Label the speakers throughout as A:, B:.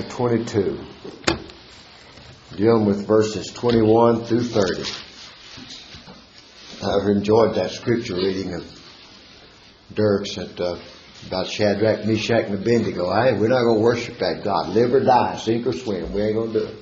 A: chapter 22, dealing with verses 21 through 30. I've enjoyed that scripture reading of Dirk's about Shadrach, Meshach, and Abednego. We're not going to worship that God. Live or die, sink or swim. We ain't going to do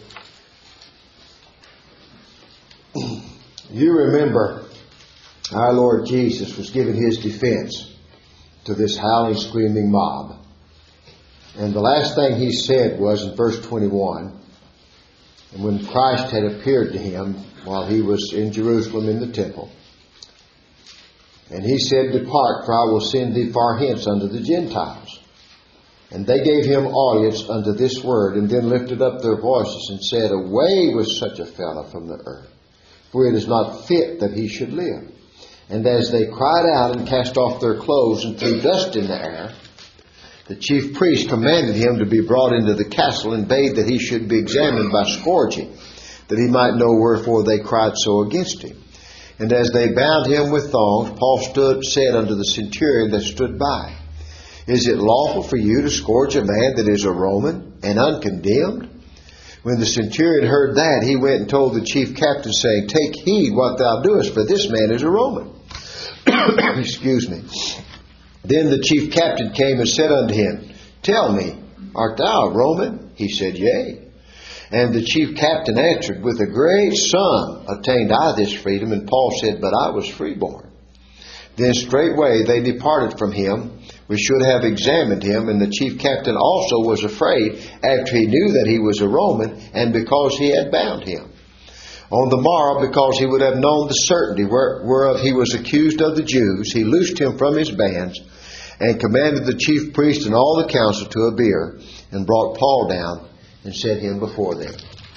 A: it. You remember our Lord Jesus was giving His defense to this howling, screaming mob. And the last thing He said was in verse 21, and when Christ had appeared to him while He was in Jerusalem in the temple, and He said, "Depart, for I will send thee far hence unto the Gentiles." And they gave Him audience unto this word, and then lifted up their voices and said, "Away with such a fellow from the earth, for it is not fit that he should live." And as they cried out and cast off their clothes and threw dust in the air, the chief priest commanded him to be brought into the castle, and bade that he should be examined by scourging, that he might know wherefore they cried so against him. And as they bound him with thongs, Paul said unto the centurion that stood by, "Is it lawful for you to scourge a man that is a Roman, and uncondemned?" When the centurion heard that, he went and told the chief captain, saying, "Take heed what thou doest, for this man is a Roman." Excuse me. Then the chief captain came and said unto him, "Tell me, art thou a Roman?" He said, "Yea." And the chief captain answered, "With a great sum obtained I this freedom." And Paul said, "But I was freeborn." Then straightway they departed from him, which should have examined him. And the chief captain also was afraid, after he knew that he was a Roman, and because he had bound him. On the morrow, because he would have known the certainty whereof he was accused of the Jews, he loosed him from his bands, and commanded the chief priest and all the council to a bier, and brought Paul down, and set him before them.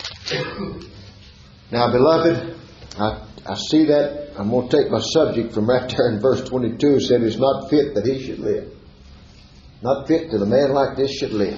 A: Now, beloved, I see that. I'm going to take my subject from right there in verse 22. It said, "It's not fit that he should live." Not fit that a man like this should live.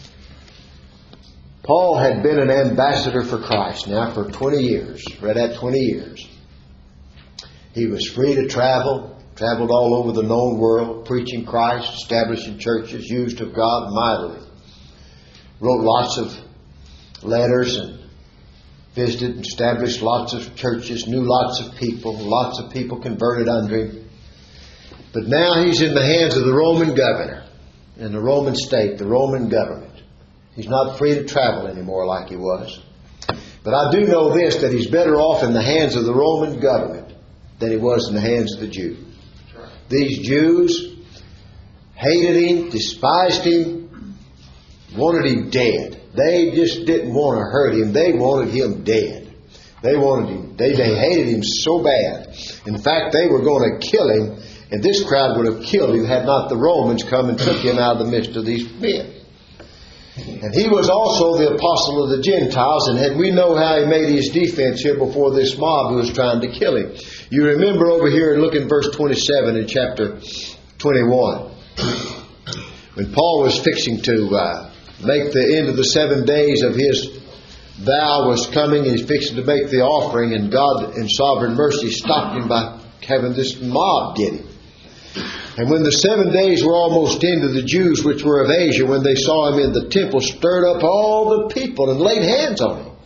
A: Paul had been an ambassador for Christ now for 20 years. Right at 20 years. He was free to traveled all over the known world, preaching Christ, establishing churches, used of God mightily. Wrote lots of letters and visited and established lots of churches, knew lots of people converted under him. But now he's in the hands of the Roman governor, in the Roman state, the Roman government. He's not free to travel anymore like he was. But I do know this, that he's better off in the hands of the Roman government than he was in the hands of the Jews. These Jews hated him, despised him, wanted him dead. They just didn't want to hurt him. They wanted him dead. They wanted him. They hated him so bad. In fact, they were going to kill him, and this crowd would have killed him had not the Romans come and took him out of the midst of these men. And he was also the apostle of the Gentiles, and we know how he made his defense here before this mob who was trying to kill him. You remember over here, look in verse 27 in chapter 21. When Paul was fixing to make the end of the 7 days of his vow was coming, and he's fixing to make the offering, and God in sovereign mercy stopped him by having this mob get him. And when the 7 days were almost ended, the Jews which were of Asia, when they saw him in the temple, stirred up all the people and laid hands on him.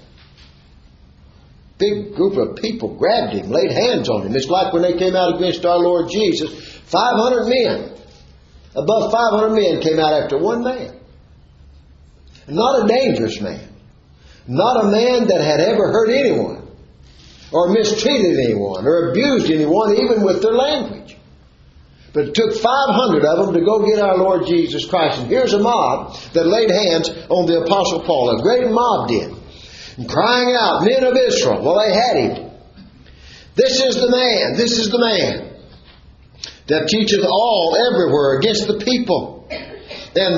A: Big group of people grabbed him, laid hands on him. It's like when they came out against our Lord Jesus, 500 men, above 500 men came out after one man. Not a dangerous man. Not a man that had ever hurt anyone, or mistreated anyone, or abused anyone, even with their language. But it took 500 of them to go get our Lord Jesus Christ. And here's a mob that laid hands on the Apostle Paul. A great mob did. And crying out, "Men of Israel." Well, they had him. "This is the man. This is the man that teacheth all everywhere against the people. And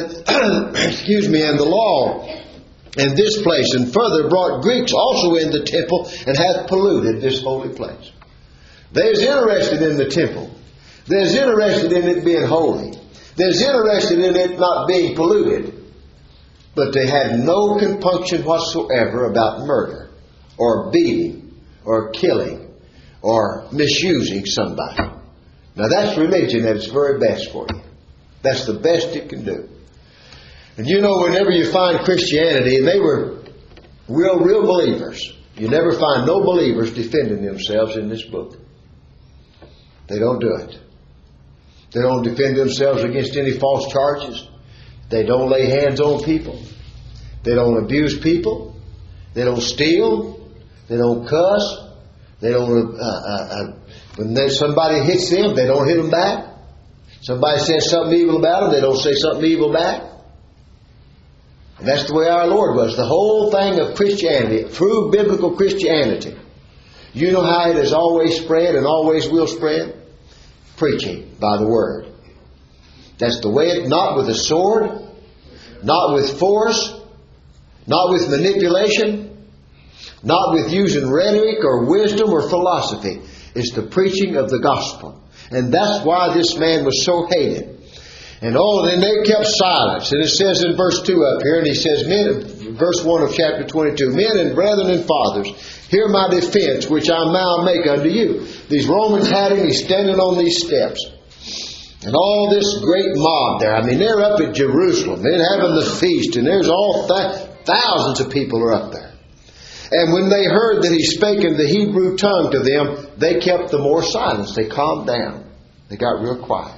A: the law in this place. And further brought Greeks also in the temple, and hath polluted this holy place." They was interested in the temple. They're interested in it being holy. They're interested in it not being polluted. But they had no compunction whatsoever about murder, or beating, or killing, or misusing somebody. Now that's religion at its very best for you. That's the best it can do. And you know, whenever you find Christianity, and they were real believers, you never find no believers defending themselves in this book. They don't do it. They don't defend themselves against any false charges. They don't lay hands on people. They don't abuse people. They don't steal. They don't cuss. They don't. When somebody hits them, they don't hit them back. Somebody says something evil about them, they don't say something evil back. And that's the way our Lord was. The whole thing of Christianity, true biblical Christianity, you know how it has always spread and always will spread? Preaching by the Word. That's the way it, not with a sword, not with force, not with manipulation, not with using rhetoric or wisdom or philosophy. It's the preaching of the gospel. And that's why this man was so hated. And then they kept silence. And it says in verse 2 up here, and he says, verse 1 of chapter 22, Men and brethren and fathers, hear my defense, which I now make unto you. These Romans had him, he's standing on these steps. And all this great mob there, I mean, they're up at Jerusalem, they're having the feast, and there's all thousands of people are up there. And when they heard that he spake in the Hebrew tongue to them, they kept the more silence. They calmed down. They got real quiet.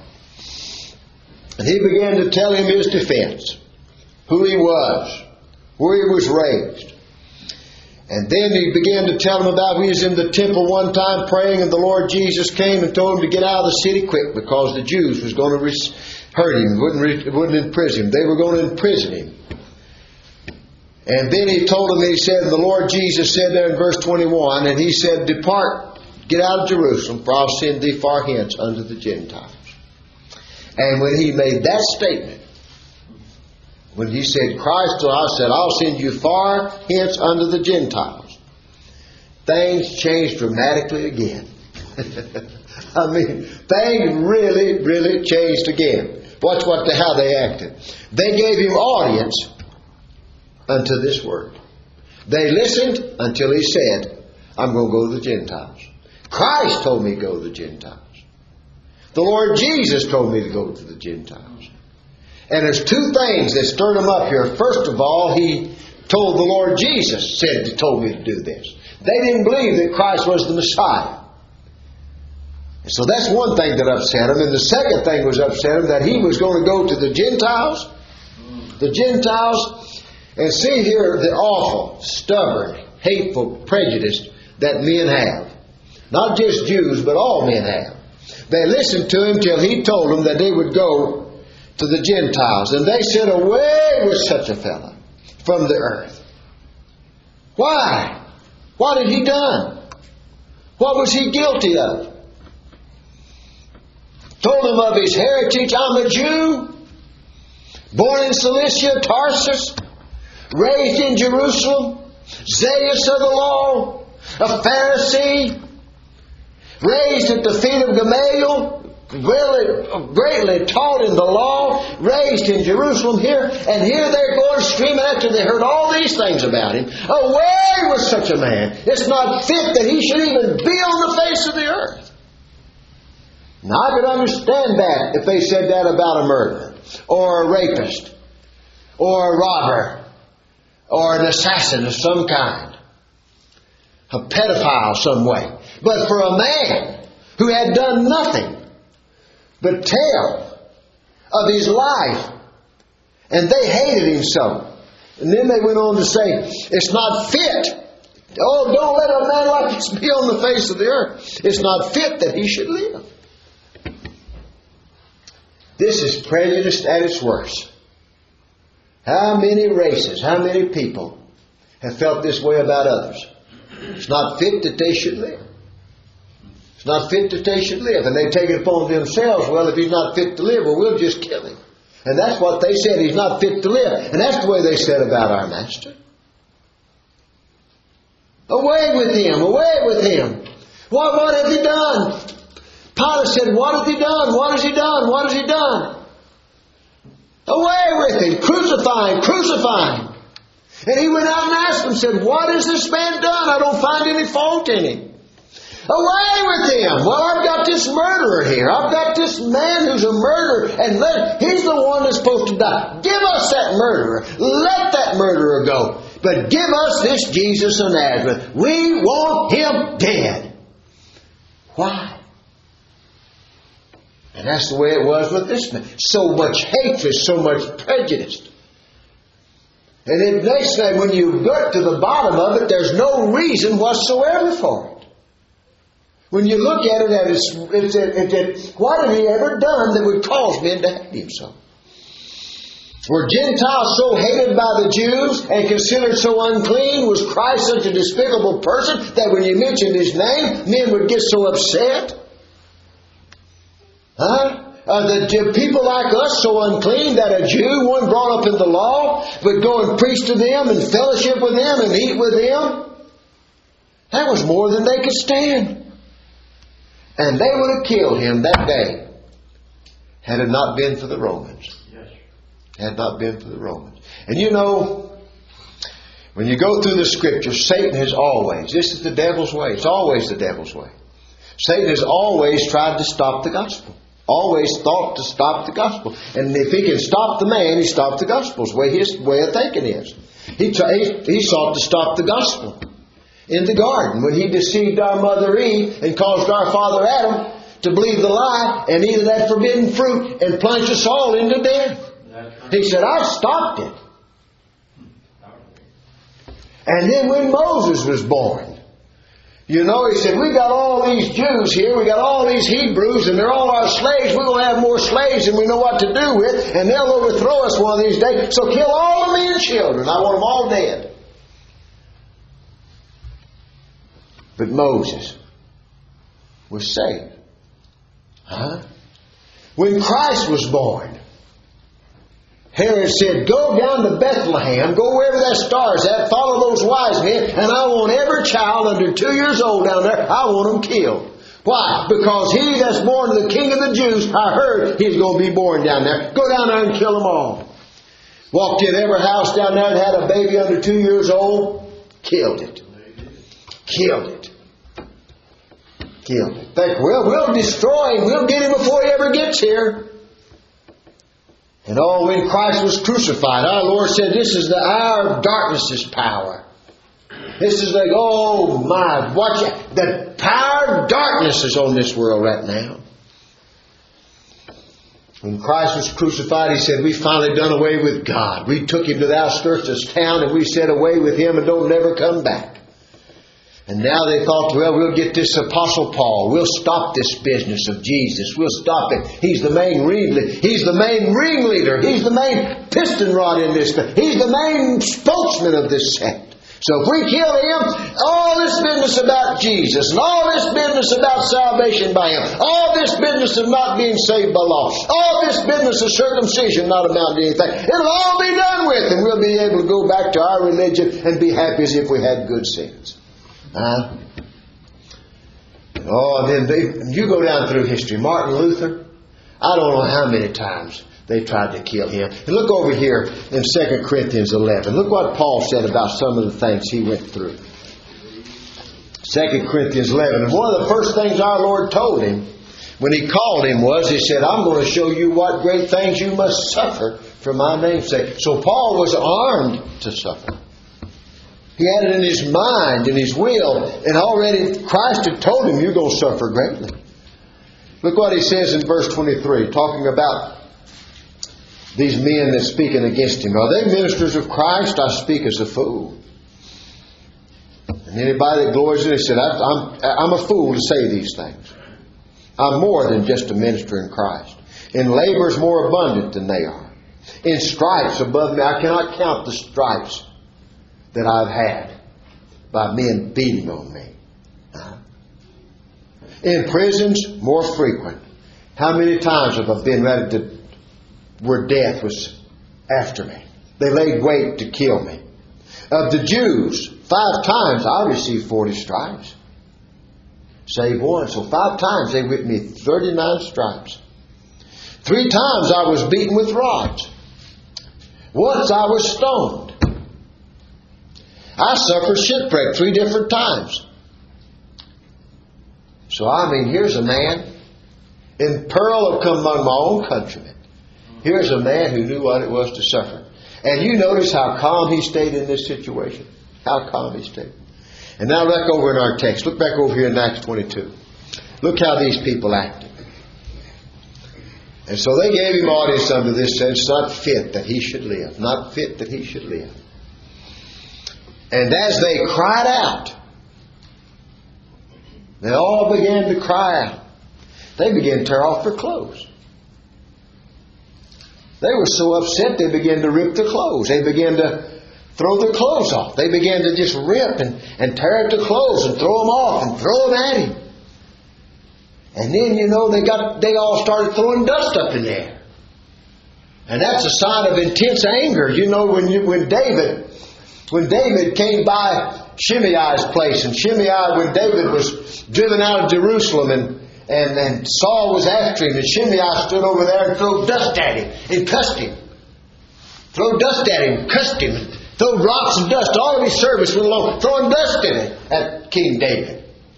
A: And he began to tell him his defense, who he was, where he was raised. And then he began to tell him about he was in the temple one time praying, and the Lord Jesus came and told him to get out of the city quick because the Jews was going to hurt him, wouldn't imprison him. They were going to imprison him. And then he told him, he said, the Lord Jesus said there in verse 21, and he said, Depart, get out of Jerusalem, for I'll send thee far hence unto the Gentiles. And when he made that statement, when he said, Christ, I said, I'll send you far hence unto the Gentiles, things changed dramatically again. I mean, things really changed again. Watch how they acted. They gave him audience unto this word. They listened until he said, I'm going to go to the Gentiles. Christ told me to go to the Gentiles. The Lord Jesus told me to go to the Gentiles. And there's two things that stirred him up here. First of all, he told the Lord Jesus, told me to do this. They didn't believe that Christ was the Messiah. And so that's one thing that upset him. And the second thing was upset him, that he was going to go to the Gentiles. The Gentiles, and see here the awful, stubborn, hateful prejudice that men have. Not just Jews, but all men have. They listened to him till he told them that they would go to the Gentiles. And they said, Away with such a fellow from the earth. Why? What had he done? What was he guilty of? Told them of his heritage. I'm a Jew, born in Cilicia, Tarsus, raised in Jerusalem, zealous of the law, a Pharisee, raised at the feet of Gamaliel, greatly taught in the law, raised in Jerusalem here, and here they're going screaming after they heard all these things about him. Away with such a man. It's not fit that he should even be on the face of the earth. Now I could understand that if they said that about a murderer, or a rapist, or a robber, or an assassin of some kind, a pedophile some way. But for a man who had done nothing but tell of his life, and they hated him so. And then they went on to say, it's not fit. Oh, don't let a man like this be on the face of the earth. It's not fit that he should live. This is prejudice at its worst. How many races, how many people have felt this way about others? It's not fit that they should live. It's not fit that they should live. And they take it upon themselves, well, if he's not fit to live, well, we'll just kill him. And that's what they said, he's not fit to live. And that's the way they said about our Master. Away with him, away with him. What has he done? Pilate said, what has he done? What has he done? What has he done? Away with him. Crucify him. Crucify him. And he went out and asked them, said, what has this man done? I don't find any fault in him. Away with him! Well, I've got this murderer here. I've got this man who's a murderer, and he's the one that's supposed to die. Give us that murderer. Let that murderer go. But give us this Jesus of Nazareth. We want him dead. Why? And that's the way it was with this man. So much hatred, so much prejudice. And the next thing, when you get to the bottom of it, there's no reason whatsoever for it. When you look at it, what had he ever done that would cause men to hate him so? Were Gentiles so hated by the Jews and considered so unclean? Was Christ such a despicable person that when you mentioned his name, men would get so upset? The people like us so unclean that a Jew, one brought up in the law, would go and preach to them and fellowship with them and eat with them? That was more than they could stand. And they would have killed him that day had it not been for the Romans. Had not been for the Romans. And you know, when you go through the Scriptures, Satan has always, this is the devil's way, it's always the devil's way. Satan has always tried to stop the gospel. Always thought to stop the gospel. And if he can stop the man, he stopped the gospel. His way of thinking is. He sought to stop the gospel in the garden when he deceived our mother Eve and caused our father Adam to believe the lie and eat of that forbidden fruit and plunged us all into death. He said, I've stopped it. And then when Moses was born, you know, he said, we got all these Jews here, we got all these Hebrews, and they're all our slaves. We're going to have more slaves than we know what to do with, and they'll overthrow us one of these days. So kill all the men and children. I want them all dead. But Moses was saved. When Christ was born, Herod said, go down to Bethlehem, go wherever that star is at, follow those wise men, and I want every child under 2 years old down there, I want them killed. Why? Because he that's born the King of the Jews, I heard he's going to be born down there. Go down there and kill them all. Walked in every house down there that had a baby under 2 years old, killed it. Killed it. Killed it. Think, well, we'll destroy him, we'll get him before he ever gets here. And when Christ was crucified, our Lord said, this is the hour of darkness' power. This is like, oh my, watch it. The power of darkness is on this world right now. When Christ was crucified, He said, we finally done away with God. We took Him to the outskirts of town and we said away with Him and don't never come back. And now they thought, well, we'll get this Apostle Paul. We'll stop this business of Jesus. We'll stop it. He's the main ringleader. He's the main ringleader. He's the main piston rod in this thing. He's the main spokesman of this sect. So if we kill him, all this business about Jesus and all this business about salvation by Him, all this business of not being saved by law, all this business of circumcision not amount to anything, it'll all be done with and we'll be able to go back to our religion and be happy as if we had good sins. And then you go down through history. Martin Luther, I don't know how many times they tried to kill him. And look over here in 2 Corinthians 11. Look what Paul said about some of the things he went through. 2 Corinthians 11. And one of the first things our Lord told him when He called him was, He said, I'm going to show you what great things you must suffer for my name's sake. So Paul was armed to suffer. He had it in his mind, in his will, and already Christ had told him, you're going to suffer greatly. Look what he says in verse 23, talking about these men that speaking against him. Are they ministers of Christ? I speak as a fool. And anybody that glories in it said, I'm a fool to say these things. I'm more than just a minister in Christ. In labors more abundant than they are. In stripes above me. I cannot count the stripes that I've had by men beating on me. In prisons, more frequent. How many times have I been ready to, where death was after me? They laid wait to kill me. Of the Jews, 5 times I received 40 stripes. Save one. So 5 times they whipped me 39 stripes. 3 times I was beaten with rods. Once I was stoned. I suffered shipwreck 3 different times. So here's a man in peril of come among my own countrymen. Here's a man who knew what it was to suffer. And you notice how calm he stayed in this situation. How calm he stayed. And now look over in our text. Look back over here in Acts 22. Look how these people acted. And so they gave him audience under this sense, not fit that he should live. Not fit that he should live. And as they cried out, they all began to cry out. They began to tear off their clothes. They were so upset they began to rip their clothes. They began to throw their clothes off. They began to just rip and tear at their clothes and throw them off and throw them at him. And then, they all started throwing dust up in the air. And that's a sign of intense anger. When David came by Shimei's place, and Shimei, when David was driven out of Jerusalem, and Saul was after him, and Shimei stood over there and threw dust at him and cussed him. Throw dust at him, cussed him, and throw rocks and dust. All of his servants went along throwing dust in it at King David.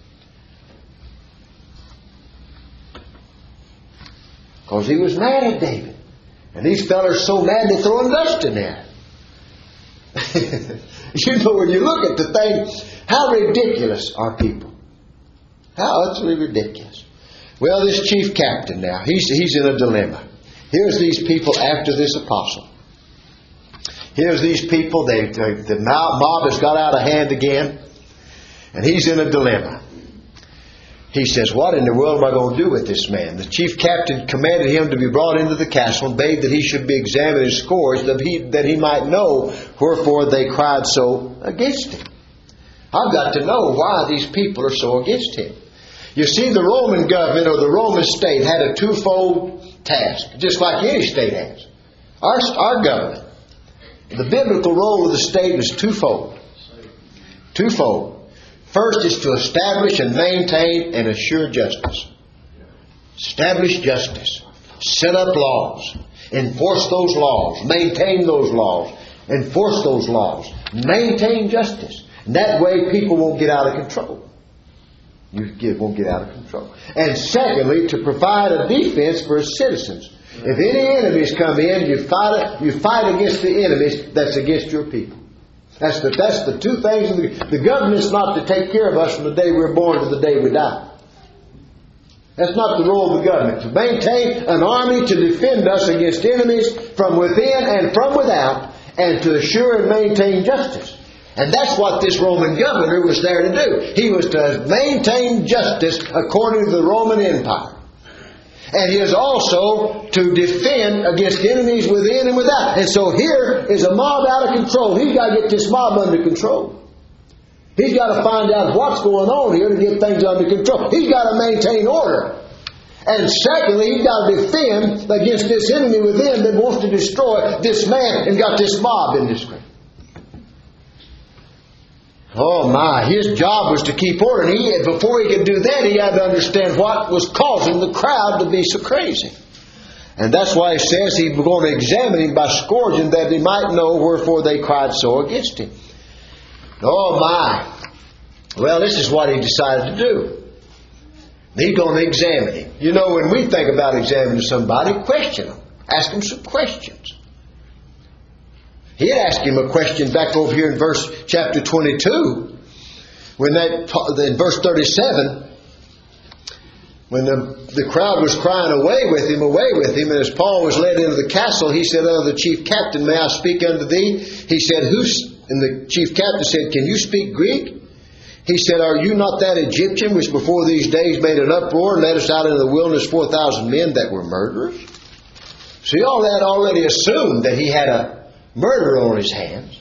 A: Because he was mad at David. And these fellas are so mad they're throwing dust in there. When you look at the thing, how ridiculous are people? How utterly ridiculous. Well, this chief captain now, he's in a dilemma. Here's these people after this apostle. Here's these people, the mob has got out of hand again. And he's in a dilemma. He says, what in the world am I going to do with this man? The chief captain commanded him to be brought into the castle and bade that he should be examined and scourged, that he might know wherefore they cried so against him. I've got to know why these people are so against him. You see, the Roman government or the Roman state had a twofold task, just like any state has. Our government, the biblical role of the state is twofold. Twofold. First is to establish and maintain and assure justice. Establish justice. Set up laws. Enforce those laws. Maintain those laws. Enforce those laws. Maintain justice. And that way people won't get out of control. You won't get out of control. And secondly, to provide a defense for its citizens. If any enemies come in, you fight against the enemies that's against your people. That's the two things. The government's not to take care of us from the day we're born to the day we die. That's not the role of the government. To maintain an army to defend us against enemies from within and from without, and to assure and maintain justice. And that's what this Roman governor was there to do. He was to maintain justice according to the Roman Empire. And he is also to defend against enemies within and without. And so here is a mob out of control. He's got to get this mob under control. He's got to find out what's going on here to get things under control. He's got to maintain order. And secondly, he's got to defend against this enemy within that wants to destroy this man and got this mob in this group. Oh my, his job was to keep order. And before he could do that, he had to understand what was causing the crowd to be so crazy. And that's why he says he was going to examine him by scourging, that he might know wherefore they cried so against him. Oh my. Well, this is what he decided to do. He's going to examine him. When we think about examining somebody, question them. Ask them some questions. He had asked him a question back over here in chapter 22, in verse 37, when the crowd was crying, away with him, and as Paul was led into the castle, he said unto the chief captain, may I speak unto thee? He said, and the chief captain said, can you speak Greek? He said, are you not that Egyptian which before these days made an uproar and led us out into the wilderness 4,000 men that were murderers? See, all that already assumed that he had a murder on his hands.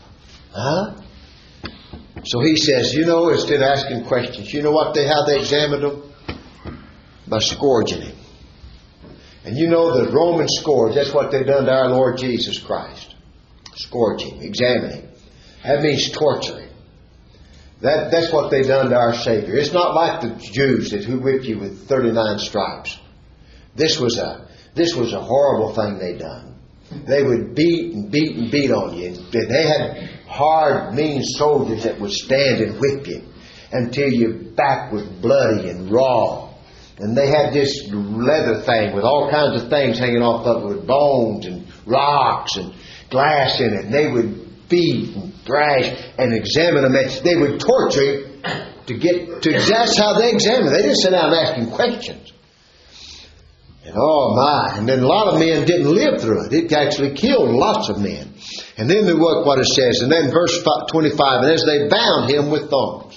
A: So he says, instead of asking questions, how they examined him? By scourging him. And the Roman scourge, that's what they've done to our Lord Jesus Christ. Scourge him, examine him. That means torture him. That's what they've done to our Savior. It's not like the Jews who whipped you with 39 stripes. This was a horrible thing they done. They would beat and beat and beat on you. They had hard, mean soldiers that would stand and whip you. until your back was bloody and raw. And they had this leather thing with all kinds of things hanging off of it, with bones and rocks and glass in it. And they would beat and thrash and examine them. They would torture him that's how they examined. They didn't sit down and ask him questions. And oh my, and then a lot of men didn't live through it. It actually killed lots of men. And then look what it says. And then verse 25, and as they bound him with thongs.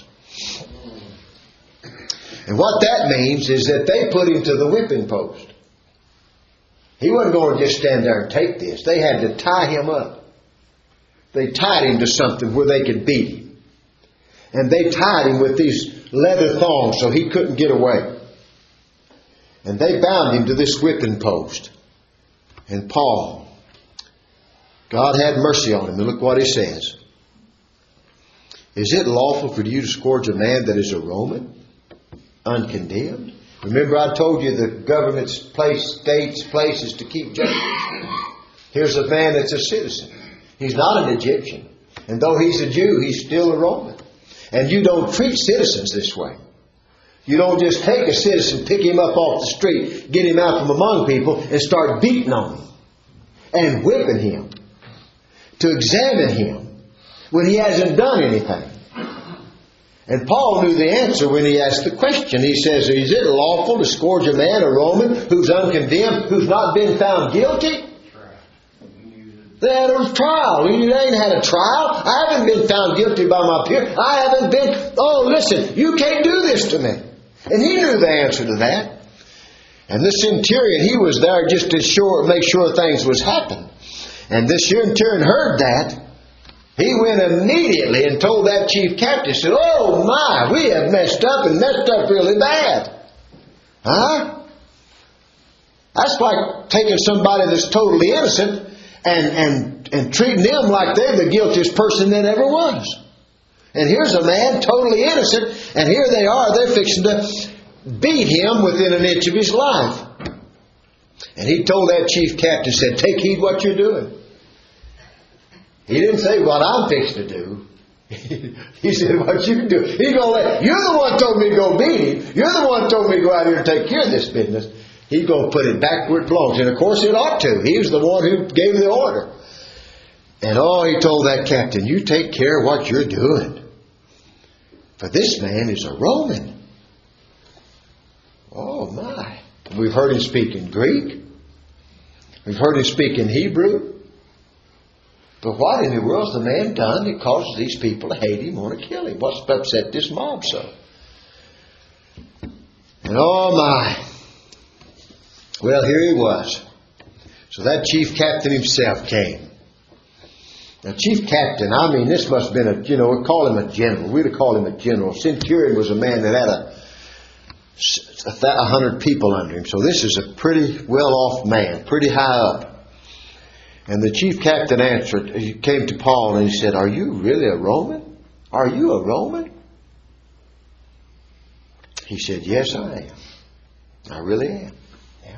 A: And what that means is that they put him to the whipping post. He wasn't going to just stand there and take this. They had to tie him up. They tied him to something where they could beat him. And they tied him with these leather thongs so he couldn't get away. And they bound him to this whipping post. And Paul, God had mercy on him. And look what he says. Is it lawful for you to scourge a man that is a Roman, uncondemned? Remember I told you the government's state's place is to keep judges. Here's a man that's a citizen. He's not an Egyptian. And though he's a Jew, he's still a Roman. And you don't treat citizens this way. You don't just take a citizen, pick him up off the street, get him out from among people, and start beating on him and whipping him to examine him when he hasn't done anything. And Paul knew the answer when he asked the question. He says, is it lawful to scourge a man, a Roman, who's uncondemned, who's not been found guilty? They had a trial. You ain't had a trial. I haven't been found guilty by my peer. I haven't been, oh, listen, you can't do this to me. And he knew the answer to that. And this centurion, he was there just to make sure things was happening. And this centurion heard that. He went immediately and told that chief captain, said, oh my, we have messed up and messed up really bad. Huh? That's like taking somebody that's totally innocent and treating them like they're the guiltiest person that ever was. And here's a man totally innocent, and here they are, they're fixing to beat him within an inch of his life. And he told that chief captain, said, take heed what you're doing. He didn't say what I'm fixing to do. He said, what you do. He's going to let, you're the one told me to go beat him. You're the one told me to go out here and take care of this business. He's going to put it back where it belongs. And of course it ought to. He was the one who gave the order. And he told that captain, you take care of what you're doing. For this man is a Roman. Oh my. We've heard him speak in Greek. We've heard him speak in Hebrew. But what in the world has the man done that causes these people to hate him, want to kill him? What's upset this mob so? And oh my. Well, here he was. So that chief captain himself came. Now, chief captain, I mean, this must have been we'd call him a general. We'd have called him a general. Centurion was a man that had 100 people under him. So this is a pretty well-off man, pretty high up. And the chief captain answered, he came to Paul and he said, are you really a Roman? Are you a Roman? He said, yes, I am. I really am. Yeah.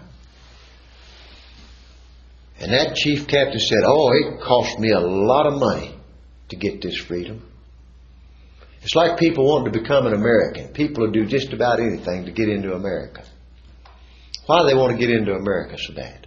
A: And that chief captain said, it cost me a lot of money to get this freedom. It's like people wanting to become an American. People will do just about anything to get into America. Why do they want to get into America so bad?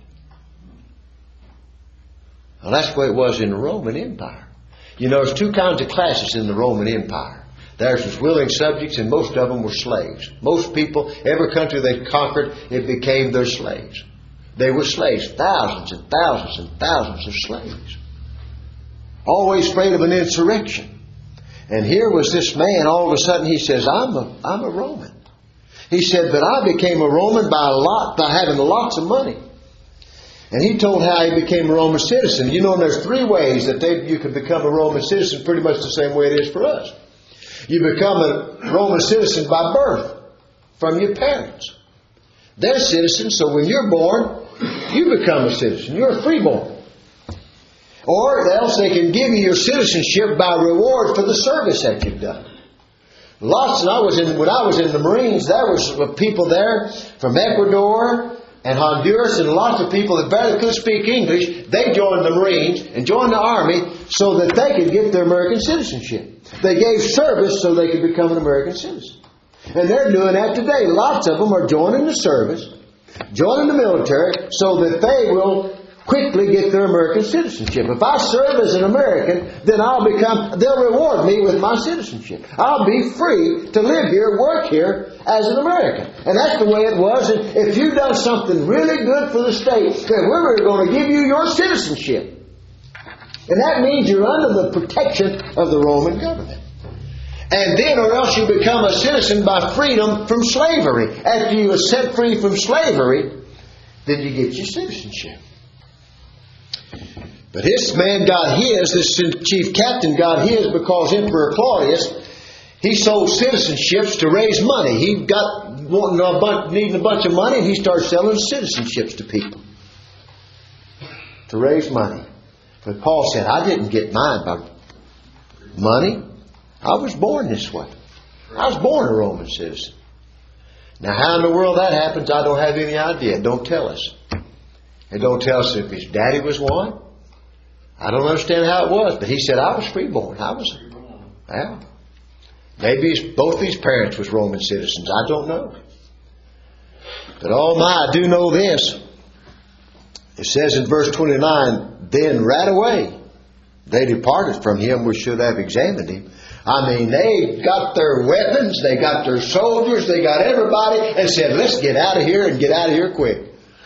A: Well, that's the way it was in the Roman Empire. There's two kinds of classes in the Roman Empire. Theirs was willing subjects, and most of them were slaves. Most people, every country they conquered, it became their slaves. They were slaves, thousands and thousands and thousands of slaves. Always afraid of an insurrection. And here was this man, all of a sudden he says, I'm a Roman. He said, but I became a Roman by having lots of money. And he told how he became a Roman citizen. There's 3 ways that you can become a Roman citizen, pretty much the same way it is for us. You become a Roman citizen by birth from your parents. They're citizens, so when you're born, you become a citizen. You're a freeborn. Or else they can give you your citizenship by reward for the service that you've done. When I was in the Marines, there was people there from Ecuador and Honduras, and lots of people that barely could speak English. They joined the Marines and joined the Army so that they could get their American citizenship. They gave service so they could become an American citizen. And they're doing that today. Lots of them are joining the service, joining the military, so that they will quickly get their American citizenship. If I serve as an American, then they'll reward me with my citizenship. I'll be free to live here, work here as an American. And that's the way it was. And if you've done something really good for the state, then we're going to give you your citizenship. And that means you're under the protection of the Roman government. And then or else you become a citizen by freedom from slavery. After you are set free from slavery, then you get your citizenship. But this man got his, this chief captain got his because Emperor Claudius, he sold citizenships to raise money. He got needing a bunch of money, and he started selling citizenships to people to raise money. But Paul said, I didn't get mine by money. I was born this way. I was born a Roman citizen. Now how in the world that happens, I don't have any idea. It don't tell us. It don't tell us if his daddy was one. I don't understand how it was, but he said, I was freeborn. Yeah. Maybe both his parents was Roman citizens. I don't know. But oh my, I do know this. It says in verse 29, then right away they departed from him which should have examined him. I mean, they got their weapons, they got their soldiers, they got everybody, and said, let's get out of here and get out of here quick.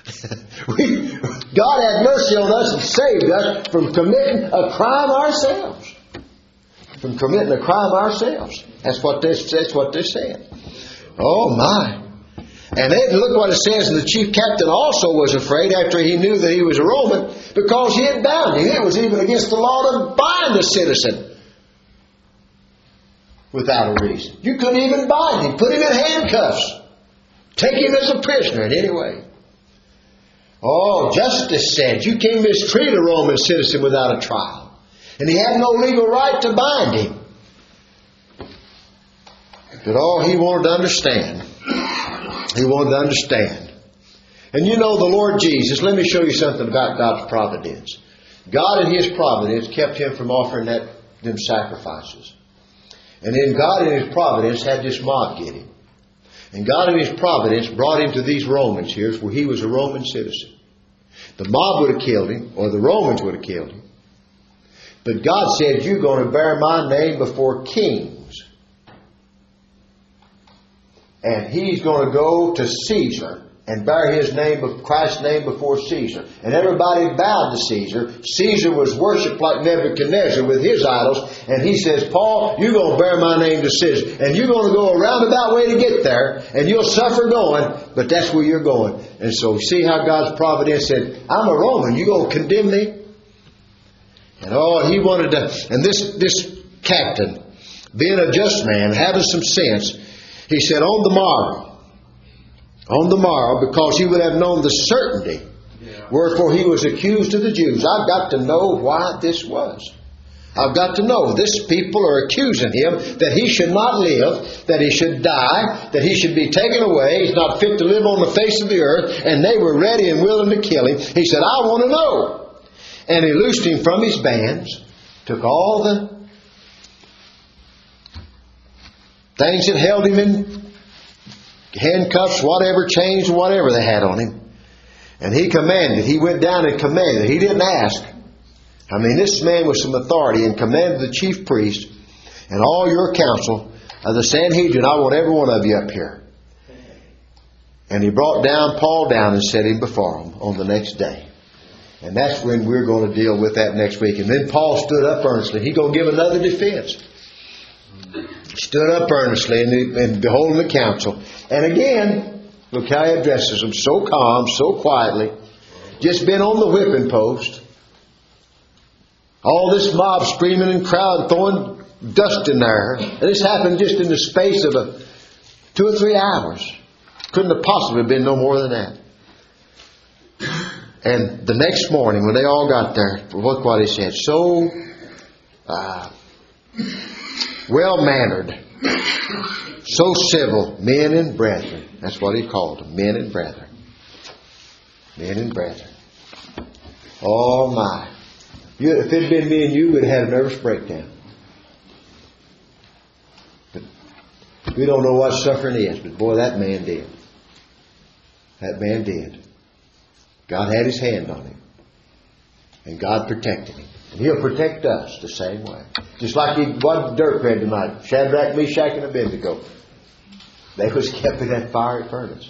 A: God had mercy on us and saved us from committing a crime ourselves. From committing a crime ourselves. That's what they're saying. Oh my. And then look what it says. And the chief captain also was afraid after he knew that he was a Roman, because he had bound him. It was even against the law to bind a citizen without a reason. You couldn't even bind him. Put him in handcuffs. Take him as a prisoner in any way. Oh, justice said you can't mistreat a Roman citizen without a trial. And he had no legal right to bind him. But all he wanted to understand. He wanted to understand. And you know the Lord Jesus, let me show you something about God's providence. God in His providence kept him from offering them sacrifices. And then God in His providence had this mob get him. And God in His providence brought him to these Romans here where he was a Roman citizen. The mob would have killed him, or the Romans would have killed him. But God said, you're going to bear my name before kings. And he's going to go to Caesar and bear his name, Christ's name before Caesar. And everybody bowed to Caesar. Caesar was worshipped like Nebuchadnezzar with his idols. And he says, Paul, you're going to bear my name to Caesar. And you're going to go a roundabout way to get there. And you'll suffer going, but that's where you're going. And so see how God's providence said, I'm a Roman. You going to condemn me? And he wanted to, and this captain, being a just man, having some sense, he said, on the morrow, because he would have known the certainty, wherefore he was accused of the Jews. I've got to know why this was. I've got to know. This people are accusing him that he should not live, that he should die, that he should be taken away. He's not fit to live on the face of the earth. And they were ready and willing to kill him. He said, I want to know. And he loosed him from his bands, took all the things that held him in handcuffs, whatever, chains, whatever they had on him. And he commanded. He went down and commanded. He didn't ask. I mean, this man with some authority, and commanded the chief priest and all your council of the Sanhedrin, I want every one of you up here. And he brought down Paul down and set him before him on the next day. And that's when we're going to deal with that next week. And then Paul stood up earnestly. He's going to give another defense. Stood up earnestly and beholding the council. And again, look how he addresses them. So calm, so quietly. Just been on the whipping post. All this mob screaming and crowd throwing dust in there. And this happened just in the space of 2 or 3 hours. Couldn't have possibly been no more than that. And the next morning when they all got there, look what he said. So well-mannered, so civil, men and brethren. That's what he called them, men and brethren. Men and brethren. Oh my. If it had been me and you, we'd have had a nervous breakdown. We don't know what suffering is, but boy, that man did. That man did. God had His hand on him. And God protected him. And He'll protect us the same way. Just like He wasn't dirt read tonight. Shadrach, Meshach, and Abednego. They was kept in that fiery furnace.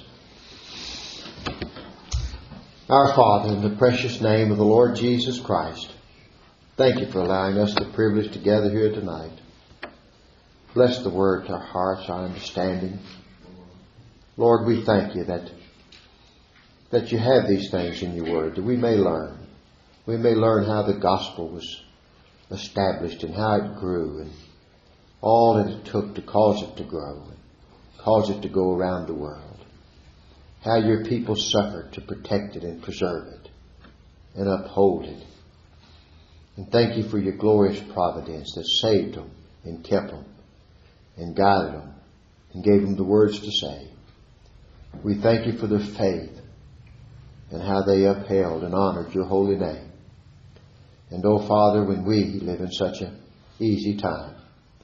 A: Our Father, in the precious name of the Lord Jesus Christ, thank You for allowing us the privilege to gather here tonight. Bless the Word to our hearts, our understanding. Lord, we thank You that You have these things in Your Word, that we may learn. We may learn how the gospel was established and how it grew and all that it took to cause it to grow and cause it to go around the world. How Your people suffered to protect it and preserve it and uphold it. And thank You for Your glorious providence that saved them and kept them and guided them and gave them the words to say. We thank You for their faith and how they upheld and honored Your holy name. And oh Father, when we live in such an easy time,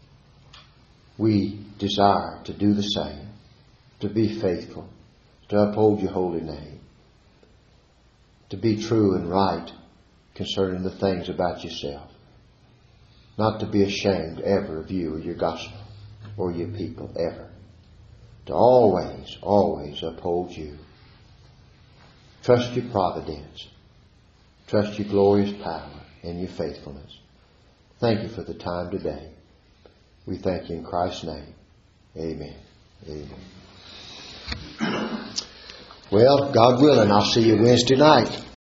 A: we desire to do the same, to be faithful, to uphold Your holy name, to be true and right concerning the things about Yourself, not to be ashamed ever of You or Your gospel or Your people ever, to always, always uphold You. Trust Your providence, trust Your glorious power and Your faithfulness. Thank You for the time today. We thank You in Christ's name. Amen. Amen. Well, God willing, I'll see you Wednesday night.